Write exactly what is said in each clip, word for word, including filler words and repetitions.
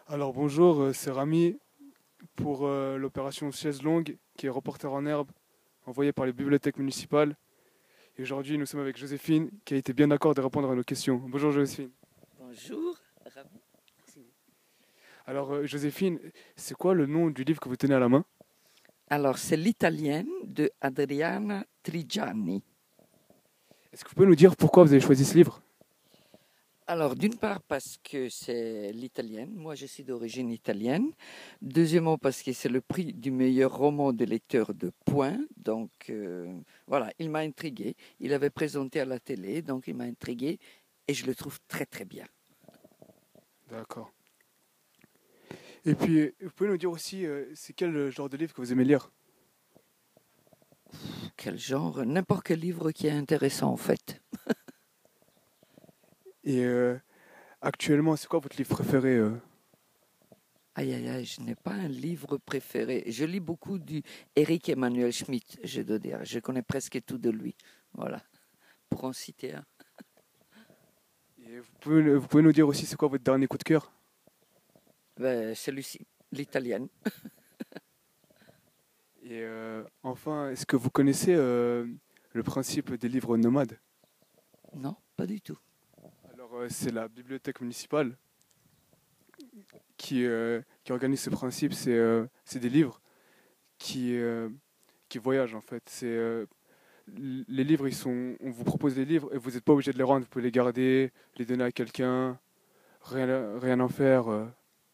Alors bonjour, euh, c'est Rami pour euh, l'opération Chaise Longue, qui est reporter en herbe, envoyée par les bibliothèques municipales. Et aujourd'hui, nous sommes avec Joséphine, qui a été bien d'accord de répondre à nos questions. Bonjour Joséphine. Bonjour, Rami. Alors euh, Joséphine, c'est quoi le nom du livre que vous tenez à la main? Alors, c'est l'italienne de Adriana Trigiani. Est-ce que vous pouvez nous dire pourquoi vous avez choisi ce livre? Alors, d'une part, parce que c'est l'italienne. Moi, je suis d'origine italienne. Deuxièmement, parce que c'est le prix du meilleur roman des lecteurs de Point. Donc, euh, voilà, il m'a intrigué. Il avait présenté à la télé, donc il m'a intrigué. Et je le trouve très, très bien. D'accord. Et puis, euh, vous pouvez nous dire aussi, euh, c'est quel euh, genre de livre que vous aimez lire? Quel genre? N'importe quel livre qui est intéressant, en fait. Et euh, actuellement, c'est quoi votre livre préféré euh Aïe, aïe, aïe, je n'ai pas un livre préféré. Je lis beaucoup du Eric Emmanuel Schmitt, je dois dire. Je connais presque tout de lui. Voilà, pour en citer un. Et vous pouvez, vous pouvez nous dire aussi, c'est quoi votre dernier coup de cœur? Ben, celui-ci, l'italienne. Et euh, enfin, est-ce que vous connaissez euh, le principe des livres nomades? Non, pas du tout. Alors, euh, c'est la bibliothèque municipale qui, euh, qui organise ce principe. C'est euh, c'est des livres qui, euh, qui voyagent en fait. C'est, euh, l- les livres, ils sont, on vous propose des livres et vous n'êtes pas obligé de les rendre. Vous pouvez les garder, les donner à quelqu'un, rien, rien en faire. euh.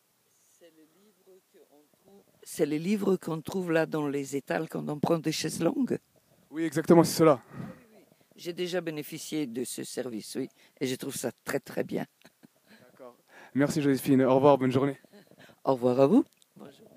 C'est les livres qu'on trouve là dans les étals quand on prend des chaises longues. Oui, exactement, c'est cela. J'ai déjà bénéficié de ce service, oui, et je trouve ça très très bien. D'accord. Merci Joséphine. Au revoir, bonne journée. Au revoir à vous. Bonjour.